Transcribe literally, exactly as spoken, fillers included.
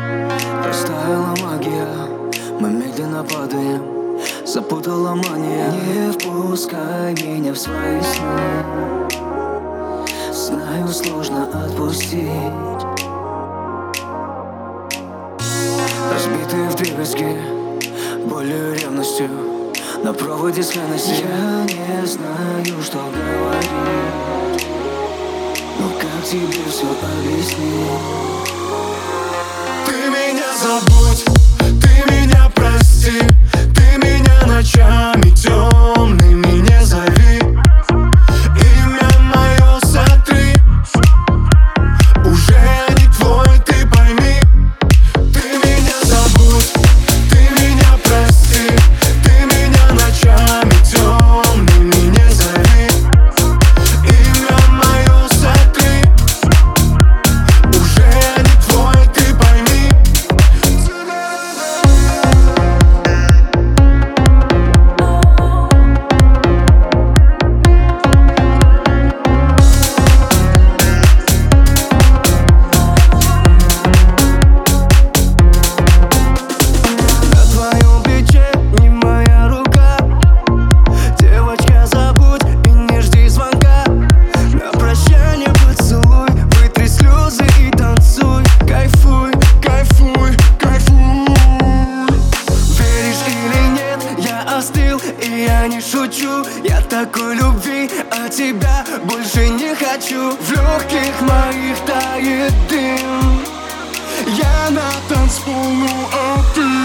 Растаяла магия, мы медленно падаем. Запутала мания. Не впускай меня в свои сны. Знаю, сложно отпустить. Разбитые вдребезги болью и ревностью на проводе с Хеннесси. Я не знаю, что говорить, но как тебе все объяснить? Ты меня забудь, ты меня прости, ты меня ночами темными не зови. Имя мое сотри, уже я не твой, ты пойми. Ты меня забудь, ты меня прости, ты меня ночами темными не зови. Имя мое сотри, уже я не твой, ты пойми. И я не шучу, я такой любви от тебя больше не хочу. В легких моих тает дым, я на танцпол, ну а ты?